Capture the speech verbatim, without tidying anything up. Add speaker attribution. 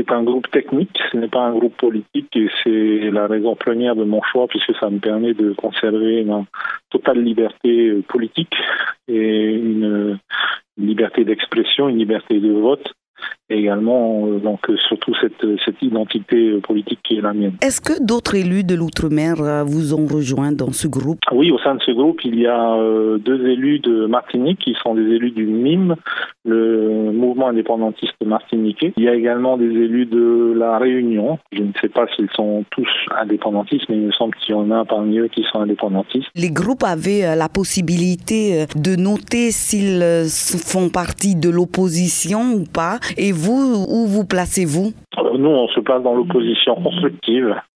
Speaker 1: c'est un groupe technique, ce n'est pas un groupe politique et c'est la raison première de mon choix puisque ça me permet de conserver une totale liberté politique et une liberté d'expression, une liberté de vote. Et également, euh, donc, surtout cette, cette identité politique qui est la mienne.
Speaker 2: Est-ce que d'autres élus de l'Outre-mer euh, vous ont rejoint dans ce groupe?
Speaker 1: Oui, au sein de ce groupe, il y a euh, deux élus de Martinique qui sont des élus du M I M, le mouvement indépendantiste martiniquais. Il y a également des élus de la Réunion. Je ne sais pas s'ils sont tous indépendantistes, mais il me semble qu'il y en a parmi eux qui sont indépendantistes.
Speaker 2: Les groupes avaient euh, la possibilité de noter s'ils euh, font partie de l'opposition ou pas. Et vous, où vous placez-vous?
Speaker 1: Nous, on se place dans l'opposition constructive.